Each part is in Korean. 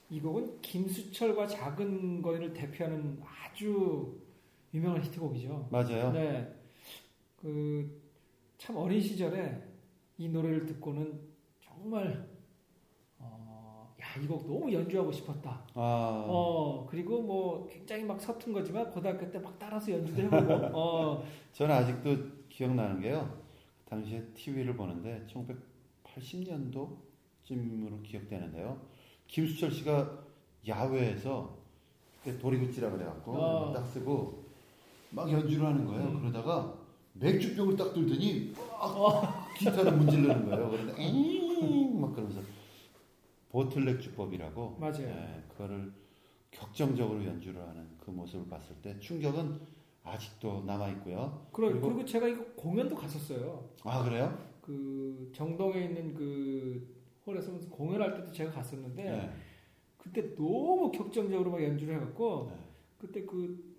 이 곡은 김수철과 작은 거인을 대표하는 아주 유명한 히트곡이죠. 맞아요. 네. 참 어린 시절에 이 노래를 듣고는 정말 이 곡 너무 연주하고 싶었다. 그리고 뭐 굉장히 막 서툰 거지만 고등학교 때 막 따라서 연주도 해보고. 저는 아직도 기억나는 게요. 당시에 TV를 보는데 1980년도쯤으로 기억되는데요. 김수철 씨가 야외에서 그때 도리굿지라 그래갖고 딱 쓰고 막 연주를 하는 거예요. 그러다가 맥주병을 딱 들더니 막 기타를 문지르는 거예요. 그런데 막 그러면서 보틀렉 주법이라고. 맞아요. 네, 그거를 격정적으로 연주를 하는 그 모습을 봤을 때 충격은 아직도 남아 있고요. 그리고 제가 이거 공연도 갔었어요. 아, 그래요? 그 정동에 있는 그 홀에서 공연할 때도 제가 갔었는데 네. 그때 너무 격정적으로 막 연주를 해갖고 그때 그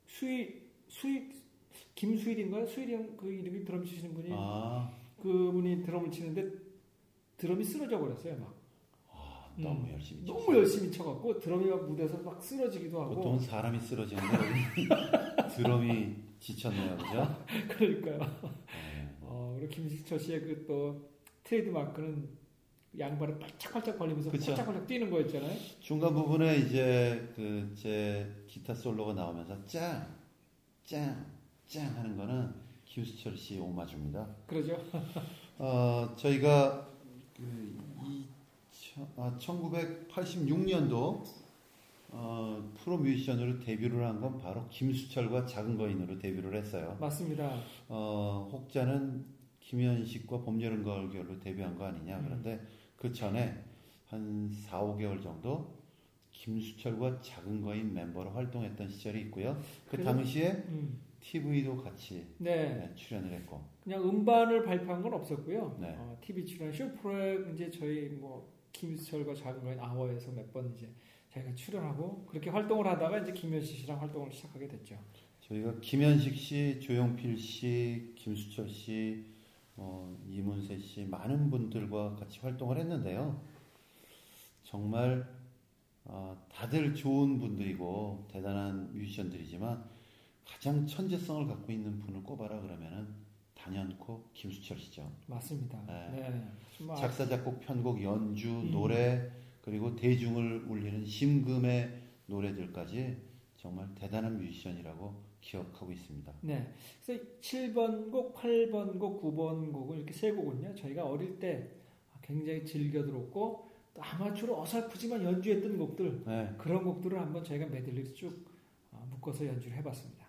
김수일인가요? 수일이 형 그 이름이 드럼 치시는 분이 그분이 드럼을 치는데 드럼이 쓰러져 버렸어요. 막. 너무 열심히 쳤어요. 너무 열심히 쳐갖고 드럼이 막 무대에서 막 쓰러지기도 하고. 보통은 사람이 쓰러지는데 드럼이 지쳤네요, 그죠? 그러니까요. 그리고 김수철 씨의 그 또 트레이드 마크는 양발을 팔짝팔짝 벌리면서 팔짝팔짝 뛰는 거였잖아요. 중간 부분에 이제 제 기타 솔로가 나오면서 짱 하는 거는 김수철 씨 오마주입니다. 그러죠. 저희가 1986년도 프로 뮤지션으로 데뷔를 한 건 바로 김수철과 작은 거인으로 데뷔를 했어요. 맞습니다. 혹자는 김현식과 봄, 여름, 가을, 겨울로 데뷔한 거 아니냐. 그런데 그 전에 한 4, 5개월 정도 김수철과 작은 거인 멤버로 활동했던 시절이 있고요. 그 당시에 TV도 같이 출연을 했고. 그냥 음반을 발표한 건 없었고요. 네. TV 출연 쇼프로에 이제 저희 뭐 김수철과 작은 거인 아워에서 몇 번 이제 저희가 출연하고 그렇게 활동을 하다가 이제 김현식 씨랑 활동을 시작하게 됐죠. 저희가 김현식 씨, 조용필 씨, 김수철 씨, 이문세 씨 많은 분들과 같이 활동을 했는데요. 정말 다들 좋은 분들이고 대단한 뮤지션들이지만 가장 천재성을 갖고 있는 분을 꼽아라 그러면은 단연코 김수철 씨죠. 맞습니다. 네. 작사, 작곡, 편곡, 연주, 노래 그리고 대중을 울리는 심금의 노래들까지 정말 대단한 뮤지션이라고 기억하고 있습니다. 네. 그래서 7번 곡, 8번 곡, 9번 곡을 이렇게 세 곡은요. 저희가 어릴 때 굉장히 즐겨 들었고 또 아마추어로 어설프지만 연주했던 곡들 그런 곡들을 한번 저희가 메들리로 쭉 묶어서 연주를 해봤습니다.